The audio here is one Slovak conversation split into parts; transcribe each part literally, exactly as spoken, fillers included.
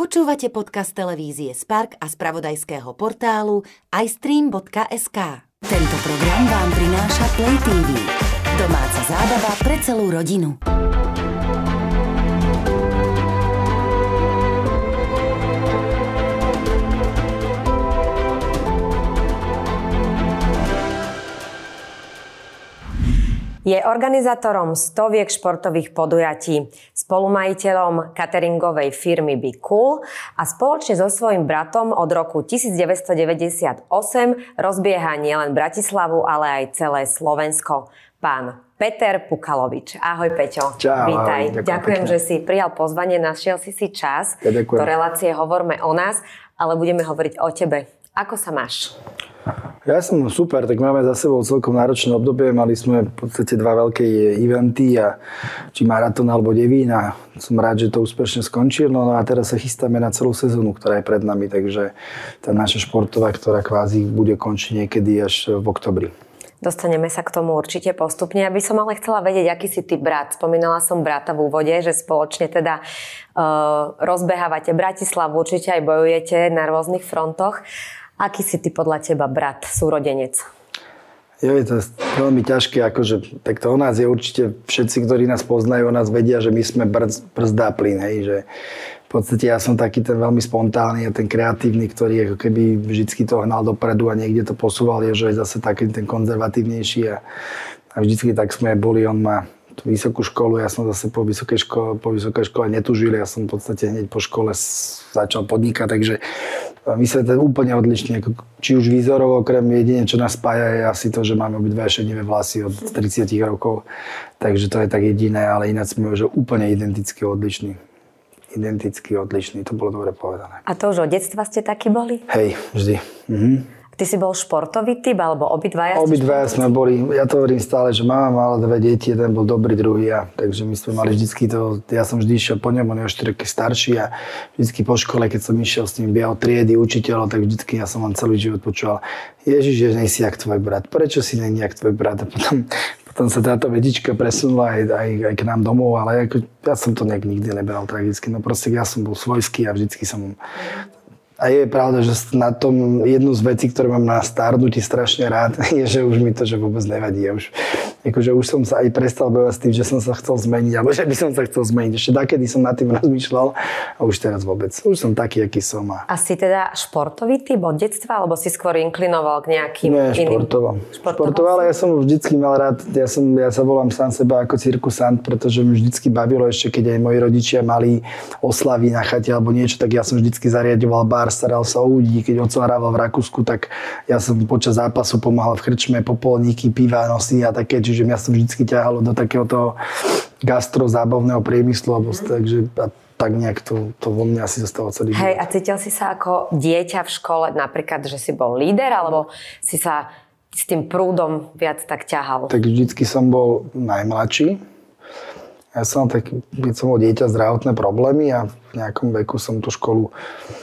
Počúvate podcast televízie Spark a spravodajského portálu i stream bodka es ká. Tento program vám prináša Play té vé. Domáca zábava pre celú rodinu. Je organizátorom stoviek športových podujatí, spolumajiteľom cateringovej firmy Be Cool a spoločne so svojím bratom od roku devätnásťstodeväťdesiatosem rozbieha nielen Bratislavu, ale aj celé Slovensko. Pán Peter Pukalovič. Ahoj, Peťo. Čau. Vítaj. Ďakujem, Ďakujem že si prijal pozvanie, našiel si si čas. Ja ďakujem. Do relácie Hovorme o nás, ale budeme hovoriť o tebe. Ako sa máš? Ja som super, tak máme za sebou celkom náročné obdobie. Mali sme v podstate dva veľké eventy, a, či maratón alebo devín, a som rád, že to úspešne skončilo. No a teraz sa chystáme na celú sezónu, ktorá je pred nami, takže tá naša športová, ktorá kvázi bude končiť niekedy až v oktobri. Dostaneme sa k tomu určite postupne. Ja by som ale chcela vedieť, aký si ty brat. Spomínala som brata v úvode, že spoločne teda uh, rozbehávate Bratislavu, určite aj bojujete na rôznych frontoch. Aký si ty podľa teba brat, súrodenec? Jo, je to veľmi ťažké, akože, tak to o nás je určite, všetci, ktorí nás poznajú, o nás vedia, že my sme brz, brzdá plyn, hej, že v podstate ja som taký ten veľmi spontánny a ten kreatívny, ktorý ako keby vždycky to hnal dopredu a niekde to posúval, je, že je zase taký ten konzervatívnejší a, a vždycky tak sme boli, on má tú vysokú školu, ja som zase po vysokej škole, po vysokej škole netužil, ja som v podstate hneď po škole začal podnikať, takže my sme to úplne odlišní, či už výzorovo, okrem jedine, čo nás spája, je asi to, že máme obidva šedivé vlasy od tridsať rokov, takže to je tak jediné, ale ináč sme už úplne identicky odlišní. Identicky odlišní, to bolo dobre povedané. A to už od detstva ste takí boli? Hej, vždy. Mhm. Ty si bol športový typ, alebo obidvaja? Obidvaja sme boli, ja to hovorím stále, že mama mala dve deti, jeden bol dobrý, druhý ja. Takže my sme mali vždycky to, ja som vždy išiel po ňom, on je o štyri roky starší, a vždycky po škole, keď som išiel s ním behal triedy, učiteľov, tak vždycky ja som len celý život počúval: Ježiš, že nej si jak tvoj brat, prečo si nej jak tvoj brat? A potom, potom sa táto vedička presunula aj, aj, aj k nám domov, ale ako, ja som to nejak nikdy nebral tragicky, no proste ja som bol svojský a vždycky som... A je pravda, že na tom jednu z vecí, ktoré mám na starnutí strašne rád, je, že už mi to že vôbec nevadí. Ja už, akože už som sa aj prestal bojovať s tým, že som sa chcel zmeniť, alebo že by som sa chcel zmeniť. Ešte takedy som nad tým rozmýšľal a už teraz vôbec. Už som taký, aký som. A, a si teda športový typ od detstva, alebo si skôr inklinoval k nejakým Nie, iným? športovo. Športovo, ale ja som vždycky mal rád, ja, som, ja sa volám sám seba ako cirkusant, pretože mi vždycky bavilo, ešte keď aj moji rodičia mali oslavy na chate alebo niečo, tak ja som vždycky zariadoval bar, staral sa o ľudí. Keď otco hrával v Rakúsku, tak ja som počas zápasu pomáhal v krčme, popolníky, piva, nosy a také, čiže mňa som vždycky ťahalo do takého toho gastro-zábavného priemyslu, alebo mm. takže a tak nejak to, to vo mne asi zostalo celý život. Hej, a cítil si sa ako dieťa v škole, napríklad, že si bol líder, alebo si sa s tým prúdom viac tak ťahal? Tak vždycky som bol najmladší. Ja som tak, keď som bol dieťa, zdravotné problémy a v nejakom veku som tú školu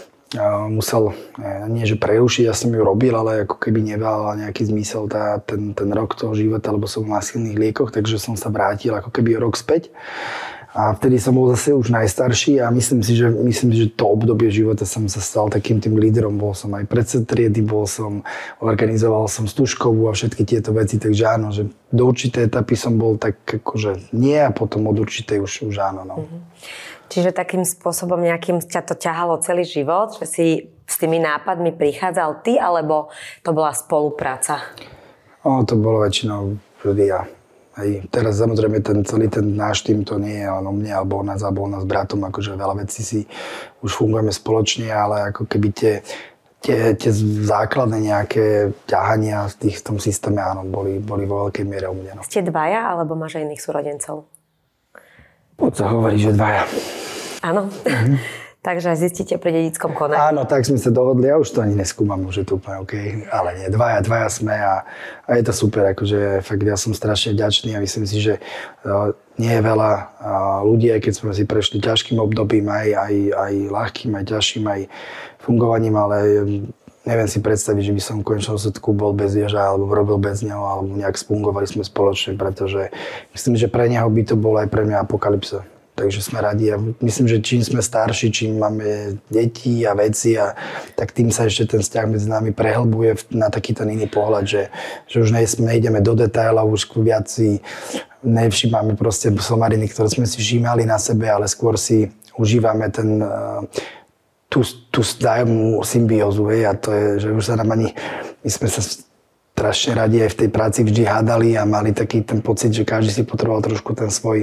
musel, nie že prerušiť, ja som ju robil, ale ako keby neval nejaký zmysel tá, ten, ten rok toho života, lebo som na silných liekoch, takže som sa vrátil ako keby rok späť. A vtedy som bol zase už najstarší a myslím si, že, myslím si, že to obdobie života som sa stal takým tým lídrom. Bol som aj predsed triedy, bol som, organizoval som Stužkovú a všetky tieto veci, takže áno, že do určitej etapy som bol tak akože nie a potom od určitej už, už áno. No. Mm-hmm. Čiže takým spôsobom nejakým ťa to ťahalo celý život, že si s tými nápadmi prichádzal ty, alebo to bola spolupráca? No, to bolo väčšinou vždy ja. Aj teraz samozrejme ten celý ten náš tým, to nie je len o mne, alebo o nás, alebo o nás s bratom, akože veľa vecí si už fungujeme spoločne, ale ako keby tie, tie, tie základné nejaké ťahania v, tých, v tom systéme, áno, boli, boli vo veľkej miere o mne. No. Ste dvaja, alebo máš aj iných súrodencov? Poď sa hovorí, že dvaja. Áno. Mm-hmm. Takže zistíte pri dedickom konaní. Áno, tak sme sa dohodli. Ja už to ani neskúmam, už je to úplne OK. Ale nie, dvaja, dvaja sme a, a je to super. Akože fakt ja som strašne vďačný a myslím si, že uh, nie je veľa uh, ľudí, aj keď sme si prešli ťažkým obdobím, aj, aj, aj ľahkým, aj ťažším, aj fungovaním, ale um, neviem si predstaviť, že by som v konečnom dôsledku bol bez Ježa, alebo robil bez neho, alebo nejak fungovali sme spoločne, pretože myslím, že pre neho by to bolo aj pre mňa apokalypsa. takže sme radi. A myslím, že čím sme starší, čím máme deti a veci, a, tak tým sa ešte ten vzťah medzi nami prehlbuje na taký ten iný pohľad, že, že už nejdeme do detailov, už viac si nevšímame proste somariny, ktoré sme si všímali na sebe, ale skôr si užívame ten, tú, tú vzájomnú symbiózu. Hej, a to je, že už sa nám ani, my sme sa strašne radi aj v tej práci vždy hádali a mali taký ten pocit, že každý si potreboval trošku ten svoj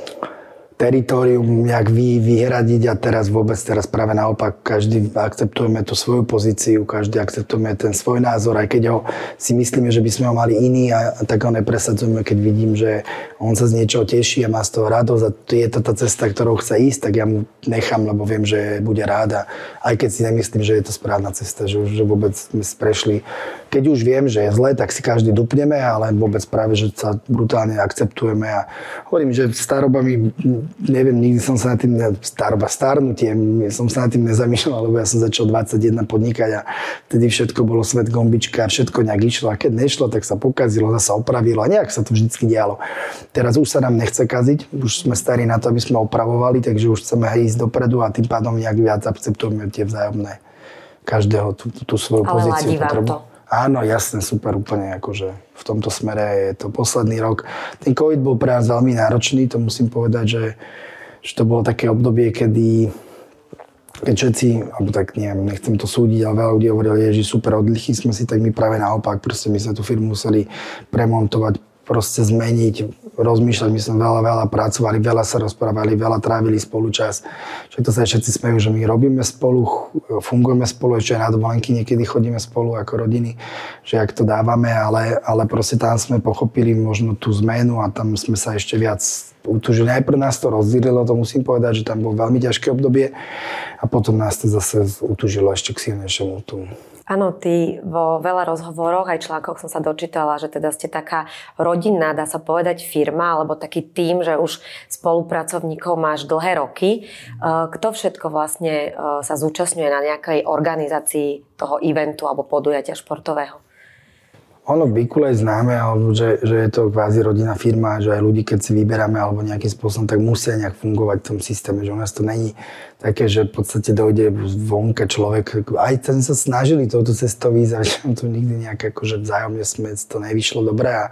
teritorium nejak vy, vyhradiť, a teraz vôbec, teraz práve naopak, každý akceptujeme tú svoju pozíciu, každý akceptujeme ten svoj názor, aj keď ho si myslíme, že by sme ho mali iný, a, a tak ho nepresadzujeme, keď vidím, že on sa z niečoho teší a má z toho radosť a je to tá cesta, ktorou chce ísť, tak ja mu nechám, lebo viem, že bude rád, a aj keď si nemyslím, že je to správna cesta, že už že vôbec sme prešli. Keď už viem, že je zle, tak si každý dupneme, ale vôbec práve, že sa brutálne akceptujeme, a hovorím, že staroba mi, neviem, nikdy som sa na tým, staroba, starnutie, som sa na tým nezamýšľal, lebo ja som začal dvadsaťjeden podnikať a vtedy všetko bolo svet gombička, všetko nejak išlo, a keď nešlo, tak sa pokazilo, zasa opravilo a nejak sa to vždycky dialo. Teraz už sa nám nechce kaziť, už sme starí na to, aby sme opravovali, takže už chceme ísť dopredu a tým pádom nejak viac akceptujeme tie vzájomné, každého tú, tú, tú svoju ale pozíciu. Ale ladí vám to. Áno, jasne, super, úplne, akože v tomto smere je to posledný rok. Ten COVID bol pre nás veľmi náročný, to musím povedať, že, že to bolo také obdobie, kedy keď všetci, alebo tak neviem, nechcem to súdiť, ale veľa ľudí hovorili, že super, oddychli sme si, tak my práve naopak, proste my sme tú firmu museli premontovať, proste zmeniť, rozmýšľať, my sme veľa, veľa pracovali, veľa sa rozprávali, veľa trávili spolu čas. Čiže to sa všetci smejú, že my robíme spolu, fungujeme spolu, ešte aj na dovolenky niekedy chodíme spolu ako rodiny, že ak to dávame, ale, ale proste tam sme pochopili možno tú zmenu a tam sme sa ešte viac utúžili. Najprv nás to rozdýlilo, to musím povedať, že tam bolo veľmi ťažké obdobie a potom nás to zase utúžilo ešte k silnejšiemu tú. Áno, ty vo veľa rozhovoroch aj článkoch som sa dočítala, že teda ste taká rodinná, dá sa povedať, firma, alebo taký tím, že už spolupracovníkov máš dlhé roky. Kto všetko vlastne sa zúčastňuje na nejakej organizácii toho eventu alebo podujatia športového? Ono v Bikule je známe, že, že je to kvázi rodinná firma, že aj ľudí, keď si vyberáme alebo nejakým spôsobom, tak musia nejak fungovať v tom systéme, že u nás to není také, že v podstate dojde vonka človek, aj ten sa snažili touto cestou ísť, ale to nikdy nejak akože vzájomne sme, to nevyšlo dobre a,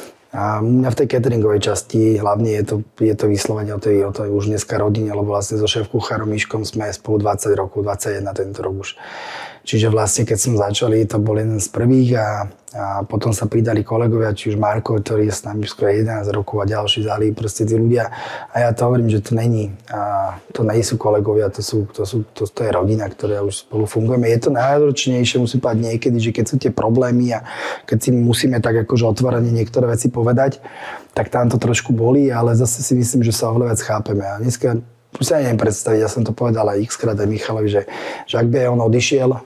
a mňa v tej cateringovej časti hlavne je to, je to vyslovene o tej, o tej už dneska rodine, lebo vlastne so šéf-kuchárom Miškom sme spolu dvadsať rokov, dvadsaťjeden tento rok už. Čiže vlastne keď som začali, to bol jeden z prvých a, a potom sa pridali kolegovia, či už Marko, ktorý je s nami skoro jedenásť rokov a ďalší zali, proste tí ľudia. A ja to hovorím, že to není, a to nie sú kolegovia, to, sú, to, sú, to, to je rodina, ktorá už spolu fungujeme. Je to najnáročnejšie, musím povedať niekedy, že keď sú tie problémy a keď si musíme tak akože otvorene niektoré veci povedať, tak tam to trošku bolí, ale zase si myslím, že sa oveľa viac chápeme. A dneska už sa neviem predstaviť, ja som to povedal aj x-krát aj Michalovi, že, že ak by on odišiel,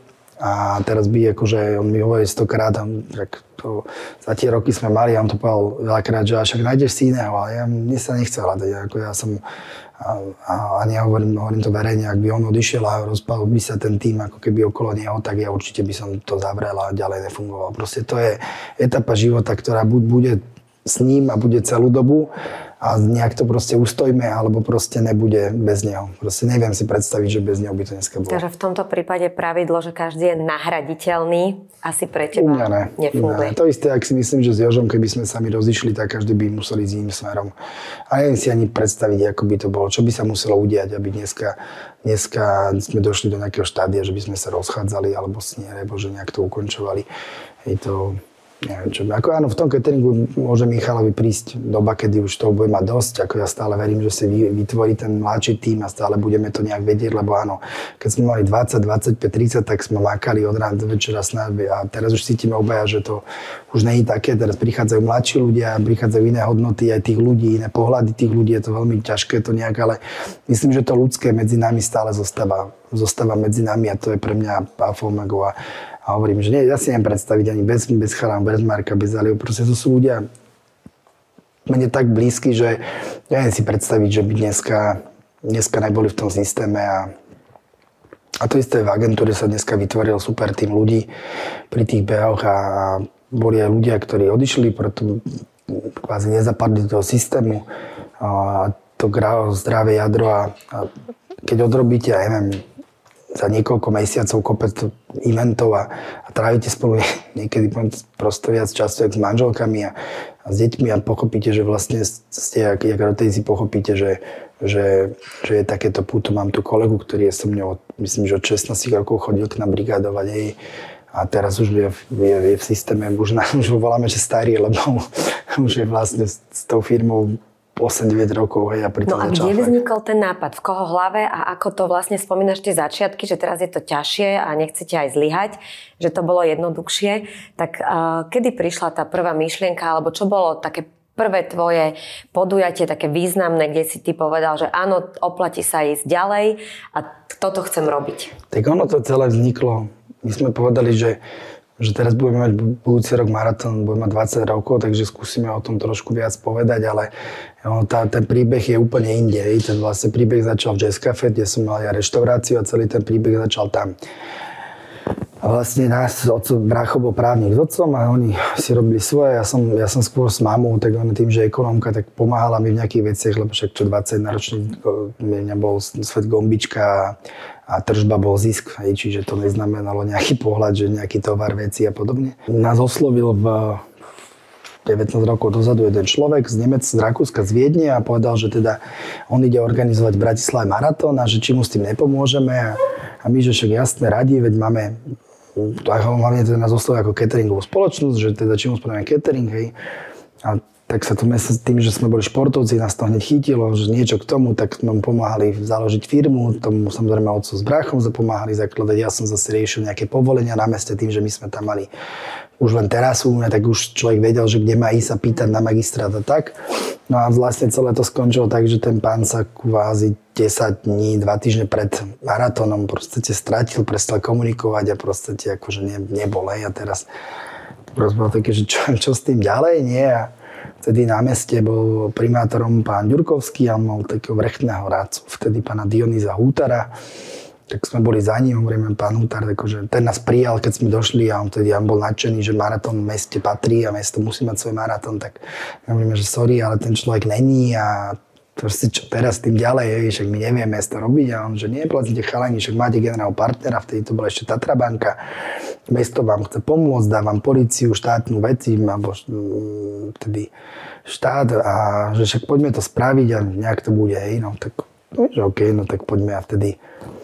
a teraz by, akože, on mi hovorí stokrát, tak to, za tie roky sme mali, a on to povedal veľakrát, že však nájdeš si iného, ale ja, mne sa nechce hľadať, ako ja som, a, a, a nehovorím, hovorím to verejne, ak by on odišiel a rozpadol by sa ten tým ako keby okolo neho, tak ja určite by som to zavrel a ďalej nefungoval. Proste to je etapa života, ktorá buď bude s ním a bude celú dobu, a nejak to proste ustojme, alebo proste nebude bez neho. Proste neviem si predstaviť, že bez neho by to dneska bolo. Takže v tomto prípade pravidlo, že každý je nahraditeľný, asi pre teba U mňa ne. nefunguje. Ne. To isté, ak si myslím, že s Jožom, keby sme sami rozišli, tak každý by museli ísť iným smerom. A neviem si ani predstaviť, ako by to bolo, čo by sa muselo udiať, aby dneska, dneska sme došli do nejakého štádia, že by sme sa rozchádzali, alebo si nie, alebo že nejak to ukončovali. Je to... Neviem čo, ako áno, v tom cateringu môže Michalovi prísť doba, kedy už toho bude mať dosť, ako ja stále verím, že si vytvorí ten mladší tím a stále budeme to nejak vedieť, lebo áno, keď sme mali dvadsať, dvadsaťpäť, tridsať, tak sme makali od rána do večera snáď a teraz už cítime obaja, že to už nie je také, teraz prichádzajú mladší ľudia, prichádzajú iné hodnoty aj tých ľudí, iné pohľady tých ľudí, je to veľmi ťažké to nejak, ale myslím, že to ľudské medzi nami stále zostáva, zostáva medzi nami a to je pre mňa alfa omega. A hovorím, že nie, ja si neviem predstaviť ani bez, bez Chalám, bez Marka, bez Aliho. Proste to sú ľudia mne tak blízky, že neviem si predstaviť, že by dneska, dneska neboli v tom systéme. A, a to isté v agentúre sa dneska vytvoril super tým ľudí pri tých behoch a boli aj ľudia, ktorí odišli, preto kvázi nezapadli do toho systému. A to zdravé jadro a, a keď odrobíte, ja neviem, za niekoľko mesiacov kopec eventov a, a trávite spolu niekedy prosto viac času jak s manželkami a, a s deťmi a pochopíte, že vlastne ste, jak, jak rodej si pochopíte, že, že, že je takéto púto. Mám tu kolegu, ktorý je so mňou, myslím, že od šestnásť rokov chodil k nám brigádovať jej a teraz už je, je, je v systéme, už, na, už ho voláme, že starý, lebo už je vlastne s, s tou firmou osem deväť rokov, hej, a pritom No a kde vznikol ten nápad? V koho hlave a ako to vlastne spomínaš tie začiatky, že teraz je to ťažšie a nechcete aj zlyhať, že to bolo jednoduchšie, tak uh, kedy prišla tá prvá myšlienka, alebo čo bolo také prvé tvoje podujatie, také významné, kde si ty povedal, že áno, oplatí sa ísť ďalej a toto chcem robiť? Tak ono to celé vzniklo. My sme povedali, že že teraz budeme mať budúci rok maratón, budeme mať dvadsať rokov, takže skúsime o tom trošku viac povedať, ale no, tá, ten príbeh je úplne inde. Ten vlastne príbeh začal v Jazz Cafe, kde som mal ja reštauráciu a celý ten príbeh začal tam. A vlastne nás, otco, brácho bol právnik s otcom a oni si robili svoje. Ja som, ja som skôr s mamou, tak on tým, že je ekonomka, tak pomáhala mi v nejakých veciach, lebo však čo dvadsaťjeden ročný mňa bol svet gombička a tržba bol zisk, hej, čiže to neznamenalo nejaký pohľad, že nejaký tovar, veci a podobne. Nás oslovil v devätnásť rokov dozadu jeden človek z Nemec, z Rakúska, z Viedne a povedal, že teda on ide organizovať v Bratislave maratón a že či mu s tým nepomôžeme a, a my, že však jasne radi, veď máme hlavne teda nás oslovil ako cateringovú spoločnosť, že teda či mu spravíme catering, hej. A tak sa to tým, že sme boli športovci, nás to hneď chytilo, že niečo k tomu, tak sme mu pomáhali založiť firmu, tomu samozrejme otco s bráchom pomáhali zakladať, ja som zase riešil nejaké povolenia na meste tým, že my sme tam mali už len terasu, tak už človek vedel, že kde má ísť sa pýtať na magistrát a tak. No a vlastne celé to skončilo tak, že ten pán sa kvázi desať dní, dva týždne pred maratónom proste stratil, prestal komunikovať a proste akože ne, nebol, hej. A teraz proste bolo také, že čo, čo s tým ďalej, nie? A vtedy na meste bol primátorom pán Ďurkovský a on mal takého vrchného rádcu, vtedy pána Dionýza Hútara. Tak sme boli za ním, hovoríme, pán Hútar, akože ten nás prijal, keď sme došli a on vtedy on bol nadšený, že maratón v meste patrí a mesto musí mať svoj maratón, tak hovoríme, že sorry, ale ten človek není a proste čo teraz tým ďalej, je, však my nevieme to robiť a on, že nie, platíte chalani, však máte generálneho partnera, vtedy to bola ešte Tatra banka, mesto vám chce pomôcť, dá vám políciu, štátnu veci, alebo vtedy štát a že však poďme to spraviť a nejak to bude, hej, no tak, no, že okej, okay, no tak poďme a vtedy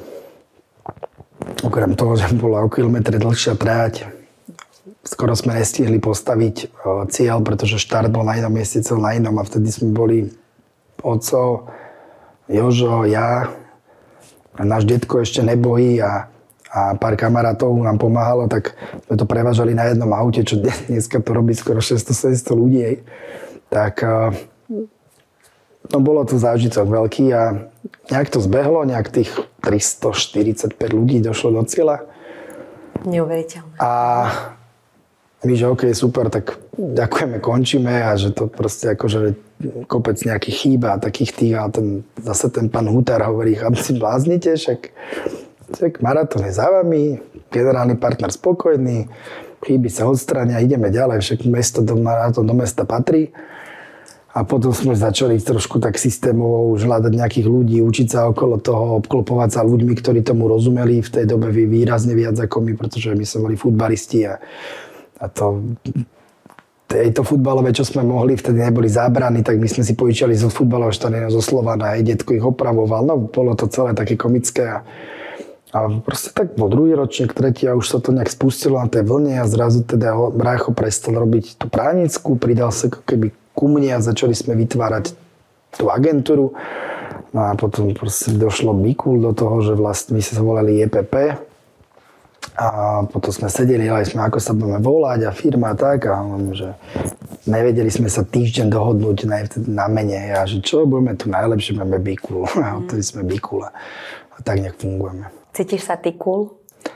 okrem toho, že bola o kilometre dlhšia tráť, skoro sme nestihli postaviť cieľ, pretože štart bol na jednom mieste, cel na inom a vtedy sme boli oco, Jožo, ja, a náš detko ešte nebohý a, a pár kamarátov nám pomáhalo, tak sme to prevážali na jednom aute, čo dneska to robí skoro šesťsto sedemsto ľudí. Hej. Tak no bolo to zážitok veľký a nejak to zbehlo, nejak tých tristoštyridsaťpäť ľudí došlo do cieľa. Neuveriteľné. A my, že OK, super, tak ďakujeme, končíme a že to proste akože kopec nejakých chýb a takých tých, ale ten, zase ten pán Hútar hovorí, chlapci, bláznite, však, však maratón je za vami, generálny partner spokojný, chyby sa odstránia, ideme ďalej, však mesto do, maratón do mesta patrí. A potom sme začali trošku tak systémovo už hľadať nejakých ľudí, učiť sa okolo toho, obklopovať sa ľuďmi, ktorí tomu rozumeli v tej dobe výrazne viac ako my, pretože my sme boli futbalisti a, a to, to futbalové, čo sme mohli, vtedy neboli zábrany, tak my sme si požičali zo futbalového štadióna zo Slovana, aj detko ich opravoval, no bolo to celé také komické a, a proste tak bol druhý ročník, tretí a už sa to nejak spustilo na tej vlne a zrazu teda brácho prestal robiť tú právnickú, pridal sa keby ku mne a začali sme vytvárať tú agentúru. No a potom proste došlo Bikul do toho, že vlastne my sa volali é pé pé. A potom sme sedeli, ale sme ako sa budeme volať a firma a tak. A on, že nevedeli sme sa týždeň dohodnúť na, na mene. A že čo, budeme tu najlepšie, budeme Bikul. A odtedy sme Bikul a, a tak nejak fungujeme. Cítiš sa ty cool?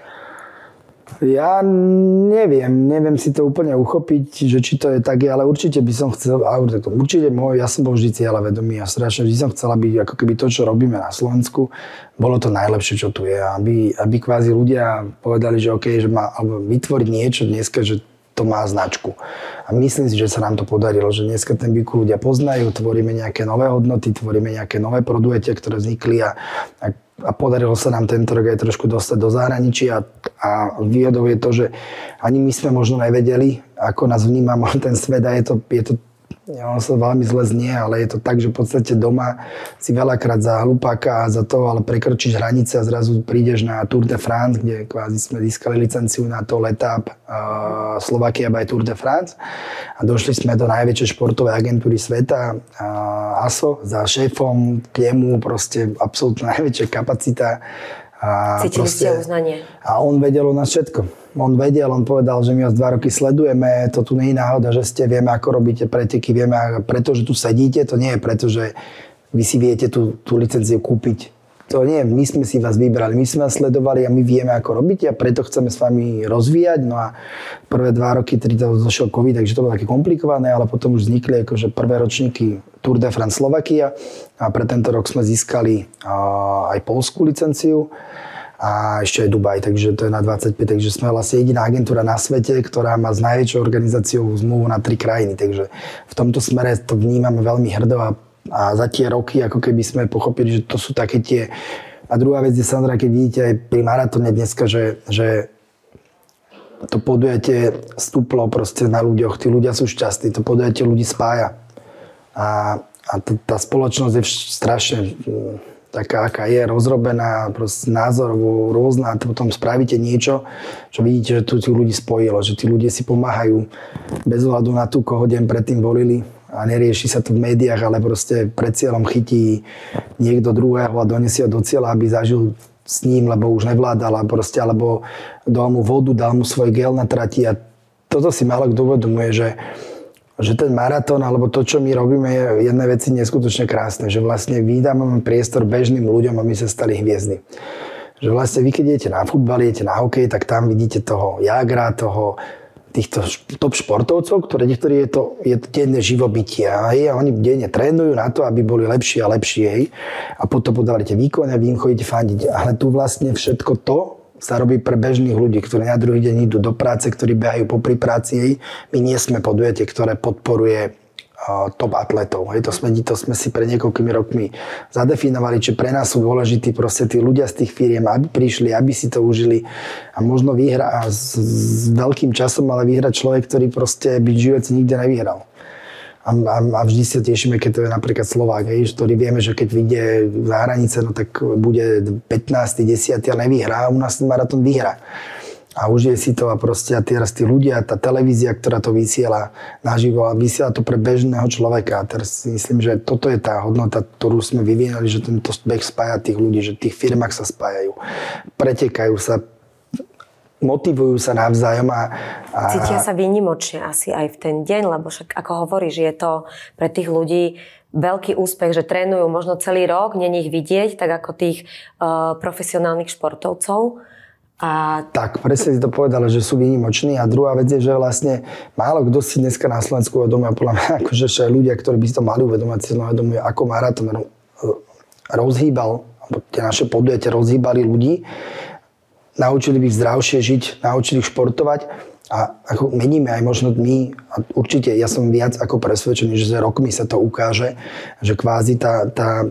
Ja neviem, neviem si to úplne uchopiť, že či to je tak, ale určite by som chcel, určite môj, ja som bol vždy cieľavedomý a strašne vždy som chcel, aby ako keby to, čo robíme na Slovensku, bolo to najlepšie, čo tu je. Aby, aby kvázi ľudia povedali, že OK, že má, alebo vytvoriť niečo dneska, že to má značku. A myslím si, že sa nám to podarilo, že dneska ten Biku ľudia poznajú, tvoríme nejaké nové hodnoty, tvoríme nejaké nové produjetia, ktoré vznikli a, a, a podarilo sa nám tento rok aj trošku dostať do zahraničia a výhodou je to, že ani my sme možno nevedeli, ako nás vníma ten svet a je to, je to ja, ono sa veľmi zle znie, ale je to tak, že v podstate doma si veľakrát za hlupáka a za to, ale prekročíš hranice a zrazu prídeš na Tour de France, kde kvázi sme získali licenciu na to letáp uh, Slovakia by Tour de France a došli sme do najväčšej športovej agentúry sveta uh, á es o za šéfom, k nemu proste absolútne najväčšia kapacita. A cítili proste, ste uznanie. A on vedel o nás všetko. On vedel, on povedal, že my vás dva roky sledujeme, to tu nie je náhoda, že ste, vieme, ako robíte preteky, vieme, preto, že tu sedíte, to nie je preto, že vy si viete tú, tú licenciu kúpiť. To nie, my sme si vás vybrali, my sme vás sledovali a my vieme, ako robíte a preto chceme s vami rozvíjať. No a prvé dva roky, tri to došiel COVID, takže to bolo také komplikované, ale potom už vznikli akože prvé ročníky Tour de France Slovakia a pre tento rok sme získali aj poľskú licenciu a ešte aj Dubaj, takže to je na dvadsaťpäť, takže sme vlastne jediná agentúra na svete, ktorá má s najväčšou organizáciou zmluvu na tri krajiny, takže v tomto smere to vnímame veľmi hrdo a, a za tie roky, ako keby sme pochopili, že to sú také tie... A druhá vec je samozrejme, keď vidíte aj pri maratóne dneska, že, že to podujatie stúplo proste na ľuďoch, tí ľudia sú šťastní, to podujatie ľudí spája. A, a t- tá spoločnosť je strašne taká, aká je, rozrobená, proste názorovo rôzna a potom spravíte niečo, čo vidíte, že tu tých ľudí spojilo, že tí ľudia si pomáhajú bez ohľadu na tú, koho deň predtým volili a nerieši sa to v médiách, ale proste pred cieľom chytí niekto druhého a donesie ho do cieľa, aby zažil s ním, lebo už nevládal a proste, alebo dal mu vodu, dal mu svoj gel na trati a toto si málo kto uvedomuje, že že ten maratón, alebo to, čo my robíme, je jedné veci neskutočne krásne. Že vlastne vydávame priestor bežným ľuďom a my sa stali hviezdy. Že vlastne vy, keď idete na futbal, idete na hokej, tak tam vidíte toho Jágra, toho, týchto top športovcov, ktoré niektorí je to, je to denné živobytie. A oni denne trénujú na to, aby boli lepší a lepší. Hej. A potom podávate výkon a vy im chodíte fandiť. Ale tu vlastne všetko to sa robí pre bežných ľudí, ktorí na druhý deň idú do práce, ktorí behajú popri práci. My nie sme podujatie, ktoré podporuje uh, top atletov. Hej, to, sme, to sme si pred niekoľkými rokmi zadefinovali, že pre nás sú dôležití proste tí ľudia z tých firiem, aby prišli, aby si to užili a možno vyhrá s, s veľkým časom, ale vyhrať človek, ktorý proste byť žijúci nikde nevyhral. A, a, a vždy sa tešíme, keď to je napríklad Slovák, hej, ktorý vieme, že keď vyjde za hranice, no tak bude pätnásty, desiaty a nevyhrá a u nás ten maratón vyhrá. A užije si to a proste a teraz tí ľudia, tá televízia, ktorá to vysiela naživo a vysiela to pre bežného človeka. A teraz si myslím, že toto je tá hodnota, ktorú sme vyvinuli, že tento beh spája tých ľudí, že v tých firmách sa spájajú, pretekajú sa, motivujú sa navzájom a, a... Cítia sa výnimočne asi aj v ten deň, lebo však ako hovoríš, je to pre tých ľudí veľký úspech, že trénujú možno celý rok, nie ich vidieť, tak ako tých uh, profesionálnych športovcov. A... Tak, presne si to povedala, že sú výnimoční a druhá vec je, že vlastne málo kto si dneska na Slovensku uvedomuje, podľa mňa, akože aj ľudia, ktorí by si to mali uvedomať, si to uvedomujú, ako maratón rozhýbal, alebo tie naše podujatia rozhýbali ľudí, naučili by ich zdravšie žiť, naučili ich športovať a ako meníme aj možno my, a určite ja som viac ako presvedčený, že za rokmi sa to ukáže, že kvázi tá, tá,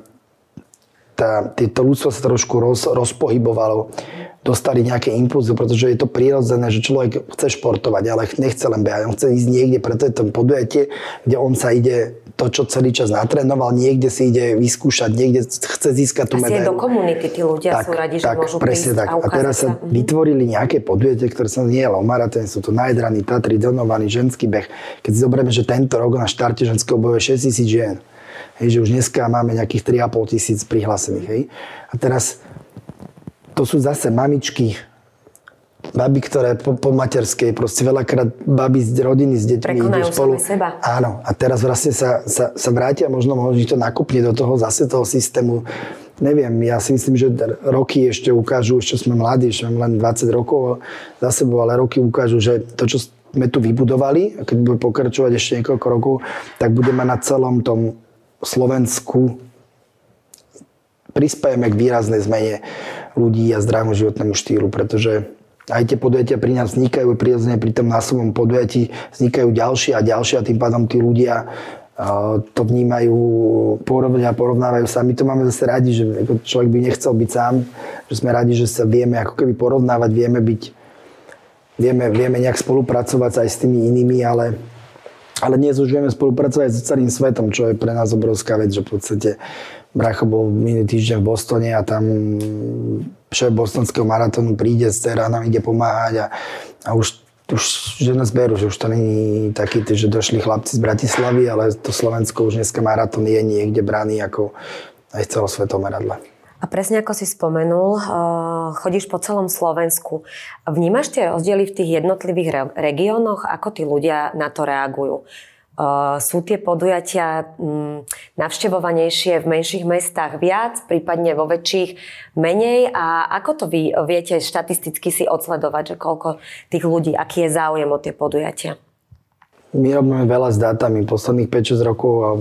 tá, to ľudstvo sa trošku roz, rozpohybovalo, dostali nejaké impulzy, pretože je to prirodzené, že človek chce športovať, ale nechce len behať, on chce ísť niekde, preto je to podujatie, kde on sa ide to, čo celý čas natrénoval, niekde si ide vyskúšať, niekde chce získať tú medailu. Asi je do komunity, tí ľudia tak, sú radi, tak, že môžu presne prísť tak. a ukázať a teraz sa mm-hmm. vytvorili nejaké podujatie, ktoré sa nie len o maratóne, sú to Najdrany, Tatry, Donovaný, ženský beh. Keď si zoberieme, že tento rok na štarte ženského boju je šesťtisíc žien. Hej, že už dneska máme nejakých tri a pol tisíc prihlásených. Hej. A teraz to sú zase mamičky, baby, ktoré po, po materskej, proste veľakrát baby z rodiny s deťmi idú spolu. Seba. Áno, a teraz vlastne sa, sa, sa vrátia, možno možno to nakopne do toho zase toho systému. Neviem, ja si myslím, že roky ešte ukážu, ešte sme mladí, ešte máme len dvadsať rokov za sebou, ale roky ukážu, že to, čo sme tu vybudovali, a keď bude pokračovať ešte niekoľko rokov, tak budeme na celom tom Slovensku prispejeme k výraznej zmene ľudí a zdravému životnému štýlu, pretože aj tie podujatia pri nás vznikajú, prirodzene pri tom násobnom podujatí vznikajú ďalšie a ďalšie a tým pádom tí ľudia to vnímajú, porovnia, porovnávajú sa. My to máme zase radi, že človek by nechcel byť sám, že sme radi, že sa vieme ako keby porovnávať, vieme byť, vieme, vieme nejak spolupracovať aj s tými inými, ale, ale dnes už vieme spolupracovať s celým svetom, čo je pre nás obrovská vec, že v podstate Bracho bol minulý týždeň v Bostone a tam šéf bostonského maratónu príde, dcera nám ide pomáhať a, a už už že nás berú, že už to není taký, že došli chlapci z Bratislavy, ale to Slovensko už dneska maratón je niekde braný ako aj celosvetovom meradle. A presne ako si spomenul, chodíš po celom Slovensku. Vnímaš tie rozdiely v tých jednotlivých regiónoch? Ako tí ľudia na to reagujú? Sú tie podujatia navštevovanejšie v menších mestách viac, prípadne vo väčších menej? A ako to vy viete štatisticky si odsledovať, že koľko tých ľudí, aký je záujem o tie podujatia? My robíme veľa s dátami. Posledných päť šesť rokov a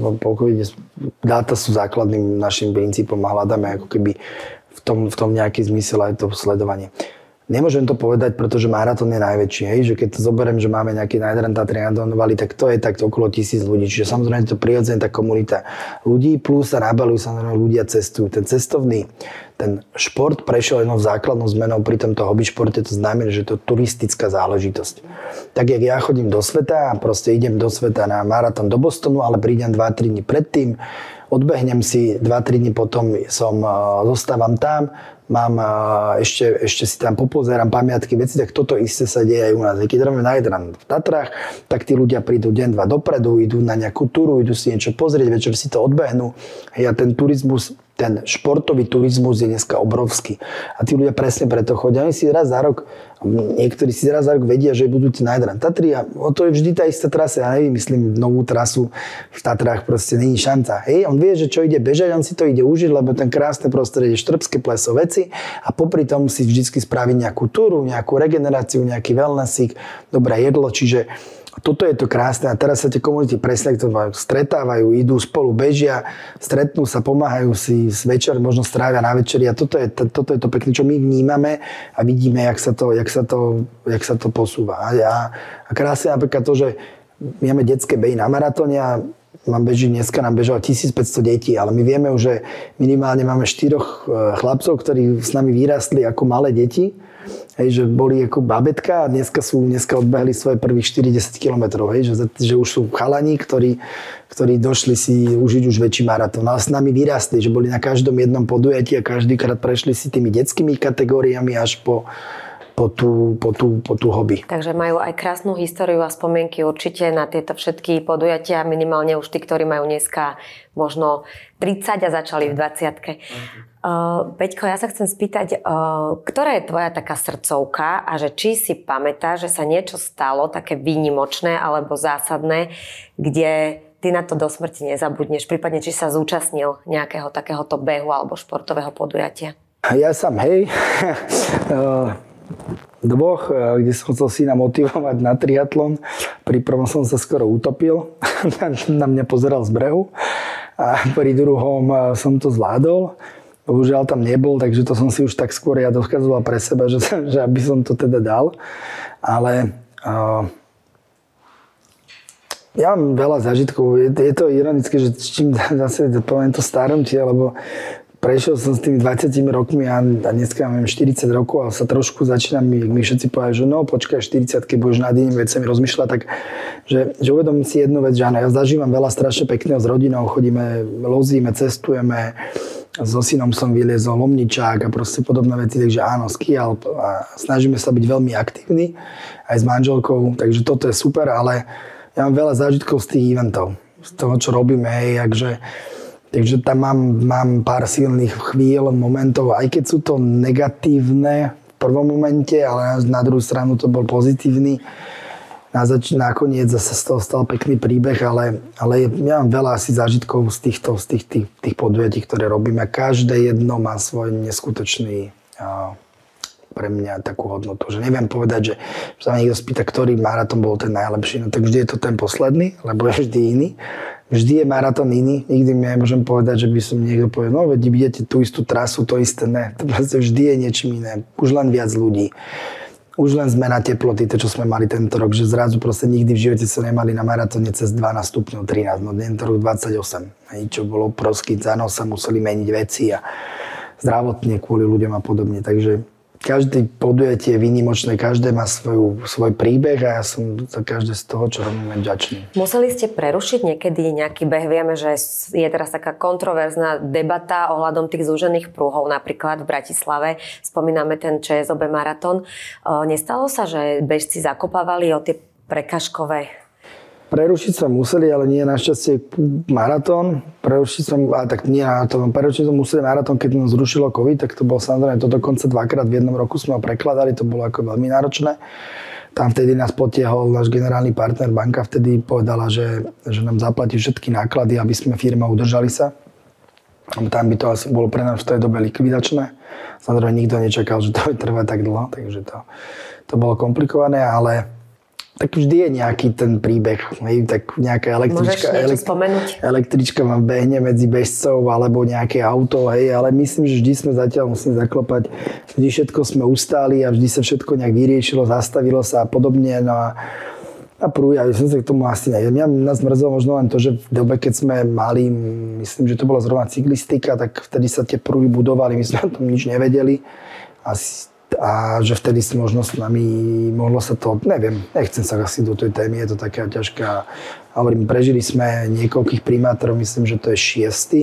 dáta sú základným našim princípom a hľadáme ako keby v tom, v tom nejaký zmysel aj to sledovanie. Nemôžem to povedať, pretože maratón je najväčší, hej? Že keď to zoberiem, že máme nejaký Night Run Triathlon Valley, tak to je takto okolo tisíc ľudí. Čiže samozrejme to prirodzene tá komunita ľudí, plus sa nabalujú samozrejme ľudia cestujú. Ten cestovný, ten šport prešiel jednou základnou zmenou pri tomto hobby športe, to znamená, že to je turistická záležitosť. Tak jak ja chodím do sveta a proste idem do sveta na maratón do Bostonu, ale prídem dva tri dni predtým, odbehnem si dva tri dni potom som, zostávam tam, mám ešte, ešte si tam popozerám pamiatky, veci, tak toto isté sa deje aj u nás. Keď robíme Night Run v Tatrách, tak tí ľudia prídu deň, dva dopredu, idú na nejakú túru, idú si niečo pozrieť, večer si to odbehnú. Hej, a ten turizmus, ten športový turizmus je dneska obrovský. A tí ľudia presne preto chodia. Oni si raz za rok, niektorí si raz za rok vedia, že budú tie Night Run Tatry a to je vždy tá istá trasa. Ja nevymyslím novú trasu v Tatrách, proste není šanca. Hej, on vie, že čo ide bežať, on si to ide užiť, lebo ten krásne prostredie, štrbské pleso, veci a popri tom si vždycky spraviť nejakú túru, nejakú regeneráciu, nejaký wellnessík, dobré jedlo, čiže toto je to krásne a teraz sa tie komunity presne stretávajú, idú spolu, bežia, stretnú sa, pomáhajú si, večer možno strávia na večeri a toto je, toto je to pekné, čo my vnímame a vidíme, jak sa to, jak sa to, jak sa to posúva. A, a krásne napríklad to, že my máme detské behy na maratóne a mám beží, dneska nám bežalo tisícpäťsto detí, ale my vieme už, že minimálne máme štyroch chlapcov, ktorí s nami vyrastli ako malé deti. Hej, že boli ako babetka a dneska sú, dneska odbehli svoje prvých štyridsaťdesať kilometrov, hej, že, že už sú chalani, ktorí, ktorí došli si užiť už väčší maratón. Ale s nami vyrastli, že boli na každom jednom podujatí a každýkrát prešli si tými detskými kategóriami až po, po, tú, po, tú, po tú hobby. Takže majú aj krásnu históriu a spomienky určite na tieto všetky podujatia, minimálne už tí, ktorí majú dneska možno tridsať a začali v dvadsiatke. Uh, Peťko, ja sa chcem spýtať, uh, ktorá je tvoja taká srdcovka a že či si pamätáš, že sa niečo stalo také výnimočné alebo zásadné, kde ty na to do smrti nezabudneš, prípadne či sa zúčastnil nejakého takéhoto behu alebo športového podujatia? Ja som, hej, dvoch, kde som chcel syna motivovať na triatlon. Pri prvom som sa skoro utopil, na mňa pozeral z brehu a pri druhom som to zvládol. Bohužiaľ tam nebol, takže to som si už tak skôr ja dokazoval pre seba, že, že aby som to teda dal. Ale uh, ja mám veľa zážitkov. Je, je to ironické, že čím zase poviem to starnutie, lebo prešiel som s tými dvadsiatimi rokmi a, a dneska mám štyridsať rokov a sa trošku začínam, jak mi všetci povedať, že no počkaj, štyridsiatke budeš nad inými vecami rozmýšľať, tak že, že uvedomím si jednu vec, že áno, ja zažívam veľa strašne pekného s rodinou, chodíme, lozíme, cestujeme, so synom som vyliezol Lomničák a proste podobné veci, takže áno, ski alp a snažíme sa byť veľmi aktívni aj s manželkou, takže toto je super, ale ja mám veľa zážitkov z tých eventov, z toho, čo robíme, hej, takže, takže tam mám, mám pár silných chvíľ, momentov, aj keď sú to negatívne v prvom momente, ale na druhú stranu to bol pozitívny. Na zač- nakoniec zase z toho stal pekný príbeh, ale, ale ja mám veľa asi zážitkov z týchto, z tých, tých, tých podujatí, ktoré robím a každé jedno má svoj neskutočný a, pre mňa takú hodnotu, že neviem povedať, že sa ma niekto spýta, ktorý maratón bol ten najlepší, no tak vždy je to ten posledný, lebo je vždy iný. Vždy je maratón iný, nikdy mi nemôžem povedať, že by som niekto povedal, no veď vidíte tú istú trasu, to isté, ne, to proste vždy je niečím iné, už len viac ľudí. už len zmena teploty, to čo sme mali tento rok, že zrazu proste nikdy v živote sa nemali na maratóne cez dvanásť stupňov, trinásť, no tento rok dvadsaťosem. Hej, čo bolo prosky, za nos sa museli meniť veci a zdravotne kvôli ľuďom a podobne. Takže každé podujatie je výnimočné, každé má svoju, svoj príbeh a ja som za každé z toho, čo robíme, vďačný. Museli ste prerušiť niekedy nejaký beh? Vieme, že je teraz taká kontroverzná debata ohľadom tých zúžených prúhov, napríklad v Bratislave. Spomíname ten ČSOB maratón. Nestalo sa, že bežci zakopávali o tie prekažkové? Prerušiť sme museli, ale nie našťastie maratón. Prerušiť som, ale tak nie maratón. Prerušiť sme museli maratón, keď nám zrušilo COVID, tak to bolo samozrejme to dokonca dvakrát v jednom roku sme ho prekladali, to bolo ako veľmi náročné. Tam vtedy nás potiahol náš generálny partner, banka vtedy povedala, že, že nám zaplatí všetky náklady, aby sme firma udržali sa. Tam by to asi bolo pre nás v tej dobe likvidačné. Samozrejme nikto nečakal, že to bude trvať tak dlho, takže to, to bolo komplikované, ale tak vždy je nejaký ten príbeh, hej, tak nejaká električka, elekt, električka vám behne medzi bežcov alebo nejaké auto, hej, ale myslím, že vždy sme zatiaľ museli zaklopať, vždy všetko sme ustáli a vždy sa všetko nejak vyriešilo, zastavilo sa a podobne, no a, a prúj, ja som sa k tomu asi neviem. Mňa nás mrzelo možno len to, že v dobe, keď sme mali, myslím, že to bola zrovna cyklistika, tak vtedy sa tie prúhy budovali, my sme o tom nič nevedeli. Asi a že vtedy si možno s nami mohlo sa to, neviem, nechcem sa asi do tej témy, je to taká ťažká. Hovorím, prežili sme niekoľkých primátorov, myslím, že to je šiesty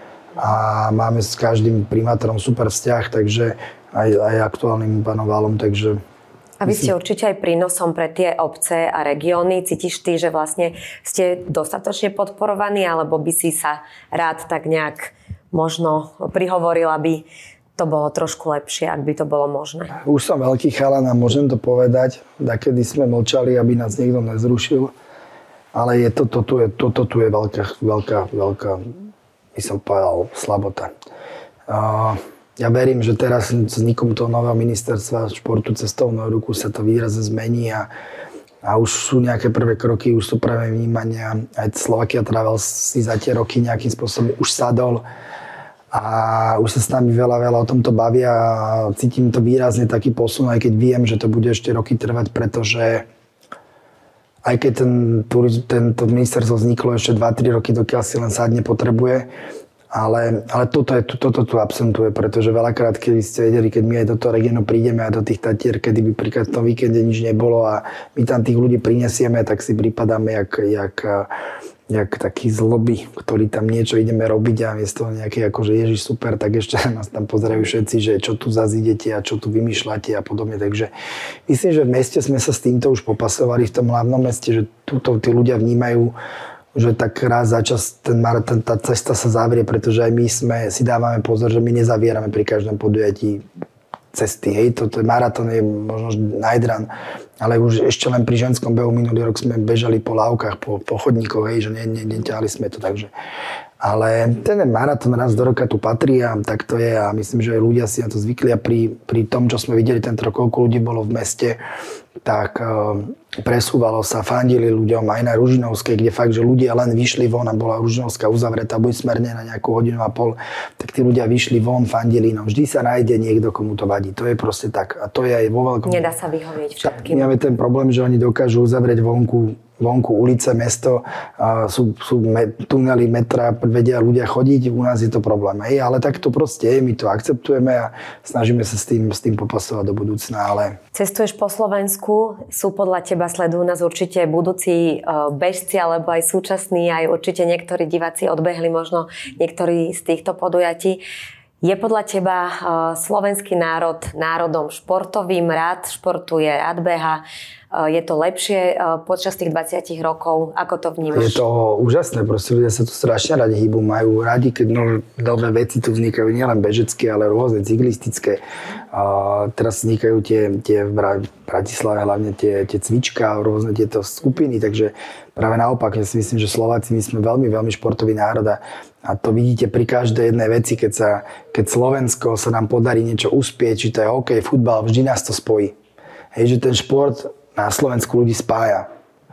a máme s každým primátorom super vzťah, takže aj, aj aktuálnym pánom Valom, takže... A vy ste určite aj prínosom pre tie obce a regióny. Cítiš ty, že vlastne ste dostatočne podporovaní, alebo by si sa rád tak nejak možno prihovoril, aby to bolo trošku lepšie, ak by to bolo možné? Už som veľký chalan a môžem to povedať. Dakedy sme mlčali, aby nás niekto nezrušil. Ale je to, toto, je, toto tu je veľká, veľká, veľká, by som povedal, slabota. Uh, ja verím, že teraz s vznikom toho nového ministerstva športu cestovného ruchu sa to výrazne zmení a, a už sú nejaké prvé kroky, už sú prvé vnímania. Aj Slovakia Travel si za tie roky nejakým spôsobom už sadol. A už sa s nami veľa, veľa o tomto bavia a cítim to výrazne taký posun, aj keď viem, že to bude ešte roky trvať, pretože aj keď ten, tento ministerstvo vzniklo ešte dva tri roky, dokiaľ si len sadne potrebuje, ale, ale toto, je, toto tu absentuje, pretože veľakrát, keď ste vedeli, keď my aj do toho regiónu prídeme a do tých Tatier, kedy by príklad v tom víkende nič nebolo a my tam tých ľudí prinesieme, tak si pripadáme jak, jak jak taký zloby, ktorý tam niečo ideme robiť a miesto nejaké akože Ježiš super, tak ešte nás tam pozerajú všetci, že čo tu zase idete a čo tu vymýšľate a podobne. Takže myslím, že v meste sme sa s týmto už popasovali, v tom hlavnom meste, že túto tí ľudia vnímajú, že tak raz za čas ten maratón, tá cesta sa zavrie, pretože aj my sme, si dávame pozor, že my nezavierame pri každom podujatí cesty, hej, toto je maratón, je možno najdran, ale už ešte len pri ženskom behu minulý rok sme bežali po lávkach, po, po chodníkoch, hej, že ne, ne, neťahali sme to, takže. Ale ten maratón raz do roka tu patrí a tak to je a myslím, že aj ľudia si na to zvykli a pri, pri tom, čo sme videli tento rok, koľko ľudí bolo v meste, tak uh, presúvalo sa, fandili ľuďom aj na Ružinovskej, kde fakt, že ľudia len vyšli von a bola Ružinovská uzavretá, buď smerne na nejakú hodinu a pol, tak tí ľudia vyšli von, fandili, no vždy sa nájde niekto, komu to vadí, to je proste tak a to je aj vo veľkom... Nedá sa vyhovieť všetkým. Máme ten problém, že oni dokážu uzavrieť vonku vonku ulice, mesto, a sú, sú me, tunely, metra, vedia ľudia chodiť, u nás je to problém. Hej, ale tak to proste je, my to akceptujeme a snažíme sa s tým, s tým popasovať do budúcna. Ale... Cestuješ po Slovensku, sú podľa teba, sledujú nás určite budúci bežci, alebo aj súčasní, aj určite niektorí diváci odbehli možno niektorí z týchto podujatí. Je podľa teba slovenský národ národom športovým, rád športuje, rád beha? Je to lepšie počas tých dvadsať rokov? Ako to vnímaš? Je to úžasné, proste ľudia sa tu strašne radi hýbu, majú radi, keď nové, nové veci tu vznikajú, nielen bežecké, ale rôzne cyklistické. A teraz vznikajú tie, tie v Bratislave, hlavne tie, tie cvička, rôzne tieto skupiny, takže práve naopak, ja si myslím, že Slováci, my sme veľmi, veľmi športový národ a, a to vidíte pri každej jednej veci, keď, sa, keď Slovensko sa nám podarí niečo uspieť, či to je hokej, futbal, vždy nás to spojí. Hej, že ten šport na Slovensku ľudí spája.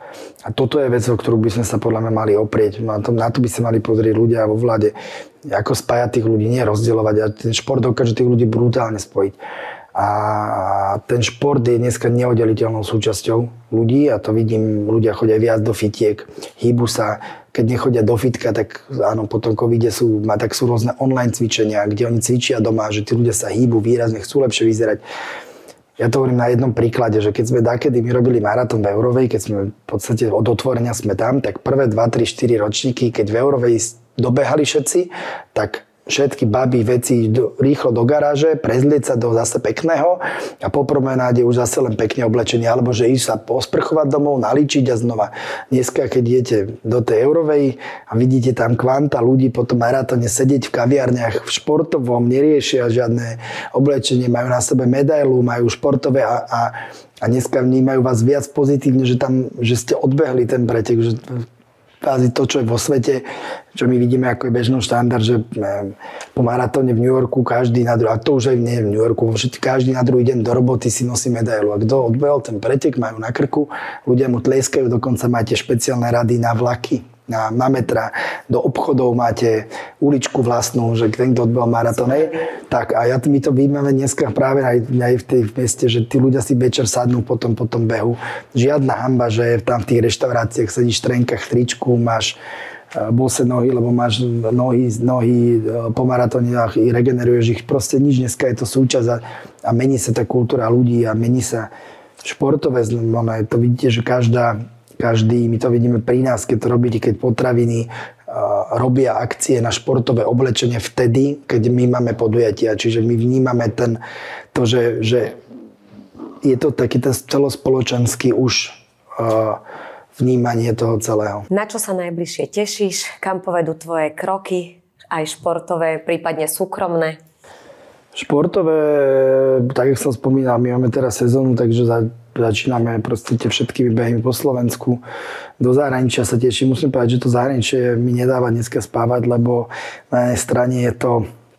A toto je vec, o ktorú by sme sa podľa mňa mali oprieť. Na to, na to by sa mali pozrieť ľudia vo vláde. Ako spájať tých ľudí, nie rozdielovať. A ten šport dokáže tých ľudí brutálne spojiť. A ten šport je dneska neoddeliteľnou súčasťou ľudí a to vidím, ľudia chodia viac do fitiek, hýbu sa, keď nechodia do fitka, tak áno, po tom covide sú, tak sú rôzne online cvičenia, kde oni cvičia doma, že tí ľudia sa hýbu výrazne, chcú lepšie vyzerať. Ja to hovorím na jednom príklade, že keď sme dakedy my robili maratón v Eurovej, keď sme v podstate od otvorenia sme tam, tak prvé dva, tri, štyri ročníky, keď v Eurovej dobehali všetci, tak všetky baby, veci do, rýchlo do garáže, prezlieť sa do zase pekného a po promenáde už zase len pekne oblečenie, alebo že ísť sa posprchovať domov, nalíčiť a znova. Dneska, keď idete do tej Eurovej a vidíte tam kvanta ľudí po tom maratóne sedieť v kaviarniach v športovom, neriešia žiadne oblečenie, majú na sebe medailu, majú športové a, a, a dneska vnímajú vás viac pozitívne, že tam, že ste odbehli ten pretek, že kvázi to, čo je vo svete, čo my vidíme ako je bežný štandard, že po maratóne v New Yorku každý na druhý, a to už aj nie v New Yorku, každý na druhý deň do roboty si nosí medailu. A kto odbehol ten pretek, majú na krku, ľudia mu tleskajú, dokonca máte špeciálne rady na vlaky, na, na metra, do obchodov máte uličku vlastnú, že ten, kto odbehol maratón. Tak a ja, my to vidíme dneska práve aj, aj v tej meste, že tí ľudia si večer sadnú potom po tom behu. Žiadna hanba, že tam v tých reštauráciách sedíš v trenkách, v tričku, máš bose nohy, lebo máš nohy, nohy po maratóne a regeneruješ ich. Proste nič, dneska je to súčasť a, a mení sa tá kultúra ľudí a mení sa športové. To vidíte, že každá Každý, my to vidíme pri nás, keď to robíte, keď potraviny uh, robia akcie na športové oblečenie vtedy, keď my máme podujatia. Čiže my vnímame ten, to, že, že je to taký ten celospoločenský už uh, vnímanie toho celého. Na čo sa najbližšie tešíš? Kam povedú tvoje kroky? Aj športové, prípadne súkromné? Športové, tak jak som spomínal, my máme teraz sezónu, takže za Začíname proste všetkými behmi po Slovensku. Do zahraničia sa teším. Musím povedať, že to zahraničie mi nedáva dneska spávať, lebo na jednej strane je to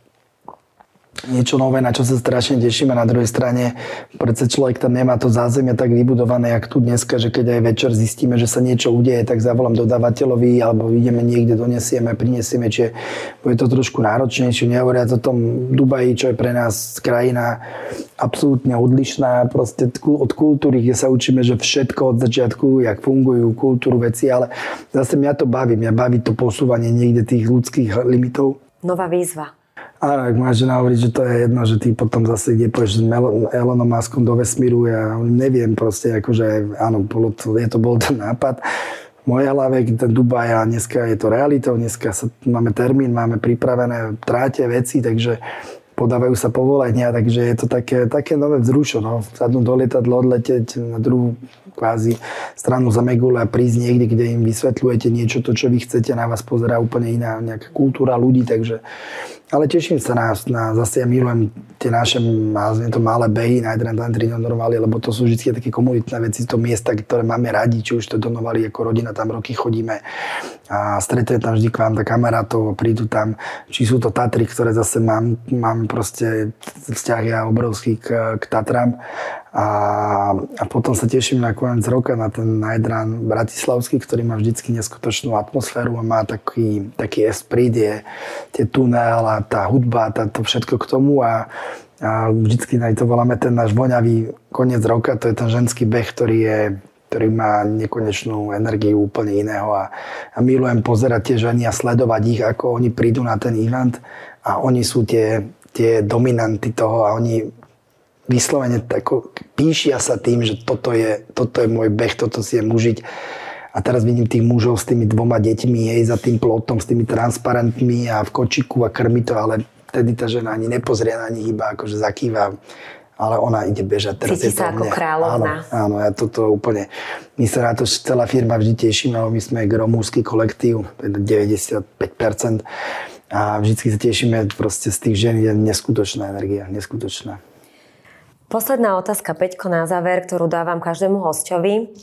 niečo nové, na čo sa strašne tešíme. Na druhej strane predsa človek tam nemá to zázemie tak vybudované, jak tu dneska, že keď aj večer zistíme, že sa niečo udeje, tak zavolám dodávateľovi alebo ideme niekde, donesieme, prinesieme, čiže bude to trošku náročnejšie. Nehovoriac o tom Dubaji, čo je pre nás krajina absolútne odlišná proste od kultúry, kde sa učíme, že všetko od začiatku, jak fungujú kultúru, veci, ale zase mňa to baví. Mňa baví to posúvanie niekde tých ľudských limitov. Nová výzva. Áno, ak máš žena hovoriť, že to je jedno, že ty potom zase ide pôjdeš s Elonom Muskom do vesmíru, ja neviem proste, akože áno, bolo to, je to bol ten nápad. V mojej hlave ten Dubaj a dneska je to realitou, dneska sa, máme termín, máme pripravené tráte, veci, takže podávajú sa povolenia, takže je to také, také nové vzrušo, no. Sadnúť do lietadla, odletieť na druhú kvázi stranu Zemegule a prísť niekde, kde im vysvetľujete niečo, to, čo vy chcete, na vás pozerá úplne iná nejaká kultúra ľudí, takže ale teším sa na, na zase ja milujem tie naše, nazviem to malé behy, Night Run tri Donovali, lebo to sú vždy také komunitné veci, to miesta, ktoré máme radi, či už to Donovali ako rodina, tam roky chodíme a stretuje tam vždy kvanta kamarátov, prídu tam, či sú to Tatry, ktoré zase mám, mám proste vzťah ja obrovský k, k Tatram a, a potom sa teším na koniec roka na ten Night Run bratislavský, ktorý má vždycky neskutočnú atmosféru a má taký, taký esprit, je, tie tunel a tá hudba, tá, to všetko k tomu a, a vždycky aj to voláme ten náš voňavý koniec roka, to je ten ženský beh, ktorý je ktorý má nekonečnú energiu úplne iného a, a milujem pozerať tie ženy a sledovať ich, ako oni prídu na ten event a oni sú tie, tie dominanty toho a oni vyslovene tako, píšia sa tým, že toto je, toto je môj beh, toto si je užiť. A teraz vidím tých mužov s tými dvoma deťmi, jej za tým plotom, s tými transparentmi a v kočiku a krmi to, ale vtedy tá žena ani nepozrie na nich, iba akože zakýva. Ale ona ide bežať. Teraz cíti sa ako kráľovná. Áno, áno, ja toto úplne... My sa na to celá firma vždy tešíme, lebo my sme gromúrsky kolektív, deväťdesiatpäť percent. A vždy sa tešíme proste z tých žien, je neskutočná energia, neskutočná. Posledná otázka, Peťko, na záver, ktorú dávam každému hosťovi.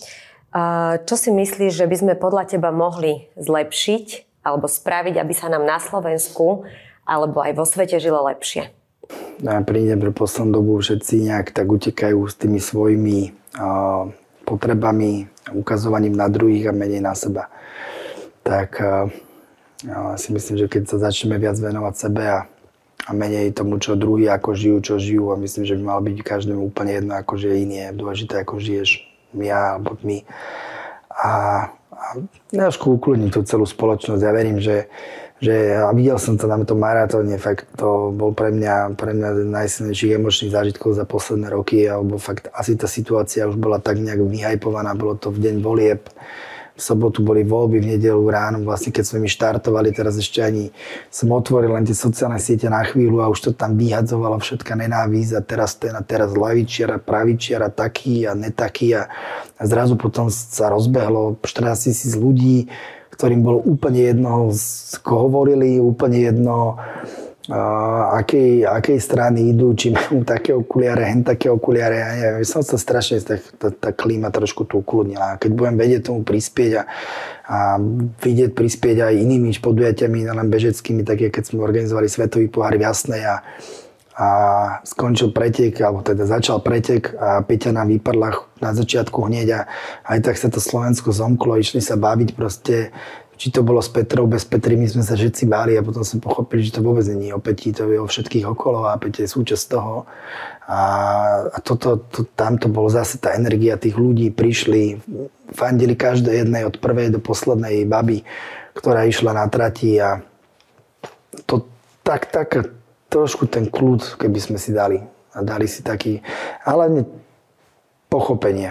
Čo si myslíš, že by sme podľa teba mohli zlepšiť alebo spraviť, aby sa nám na Slovensku alebo aj vo svete žilo lepšie? Ja prídem, že poslednú dobu všetci nejak tak utekajú s tými svojimi uh, potrebami, ukazovaním na druhých a menej na seba. Tak uh, ja si myslím, že keď sa začneme viac venovať sebe a, a a menej tomu, čo druhý ako žijú, čo žijú a myslím, že by malo byť každému úplne jedno, ako žije iný. Je dôležité, ako žiješ ja alebo my. A, a trošku ukludniť tú celú spoločnosť. Ja verím, že, že a videl som to na tom maratóne, fakt to bol pre mňa, pre mňa najsilnejších emočných zážitkov za posledné roky, alebo fakt asi tá situácia už bola tak nejak vyhajpovaná, bolo to v deň volieb. V sobotu boli voľby, v nedeľu ráno, vlastne keď sme my štartovali, teraz ešte ani som otvoril len tie sociálne siete na chvíľu a už to tam vyhadzovalo všetká nenávisť a teraz ten a teraz lavičiara, pravičiara, taký a netaký a, a zrazu potom sa rozbehlo štrnásť tisíc ľudí, ktorým bolo úplne jedno, z koho volili, úplne jedno, Uh, akej, akej strany idú, či majú také okuliare, hen také okuliare, ja neviem, som sa strašne, tá, tá, tá klíma trošku tu ukludnila. A keď budem vedieť tomu prispieť a, a vidieť prispieť aj inými podujatiami, len bežeckými, také keď sme organizovali Svetový pohár v Jasnej a, a skončil pretek, alebo teda začal pretek a Peťa nám vypadla na začiatku hneď a aj tak sa to Slovensko zomklo, išli sa baviť proste. Či to bolo s Petrou, bez Petry, my sme sa všetci báli a potom sme pochopili, že to vôbec nie je o Peti, to je o všetkých okolo a Peťa je súčasť toho. A, a toto, to, tamto bolo zase tá energia tých ľudí, prišli, fandili každé jednej od prvej do poslednej baby, ktorá išla na trati a to tak, tak, trošku ten kľud, keby sme si dali. A dali si taký, ale pochopenie.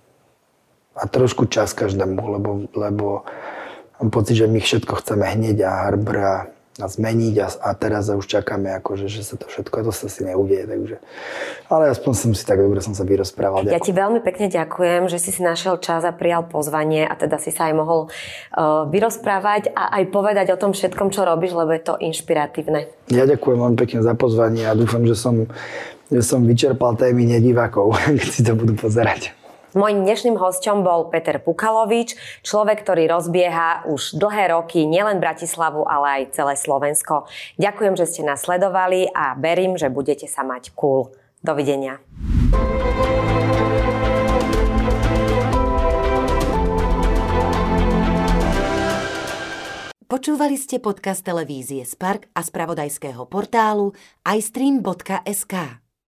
A trošku čas každému, lebo, lebo mám pocit, že my všetko chceme hneď a hrbr a, a zmeniť a, a teraz už čakáme, akože, že sa to všetko, to sa si neudieje, takže. Ale aspoň som si tak dobre som sa vyrozprával. Ja ti veľmi pekne ďakujem, že si si našiel čas a prijal pozvanie a teda si sa aj mohol uh, vyrozprávať a aj povedať o tom všetkom, čo robíš, lebo je to inšpiratívne. Ja ďakujem veľmi pekne za pozvanie a dúfam, že som, že som vyčerpal témy nedivákov, keď si to budú pozerať. Mojím dnešným hosťom bol Peter Pukalovič, človek, ktorý rozbieha už dlhé roky nielen Bratislavu, ale aj celé Slovensko. Ďakujem, že ste nás sledovali a verím, že budete sa mať cool. Dovidenia. Počúvali ste podcast televízie Spark a spravodajského portálu i stream bodka es ká.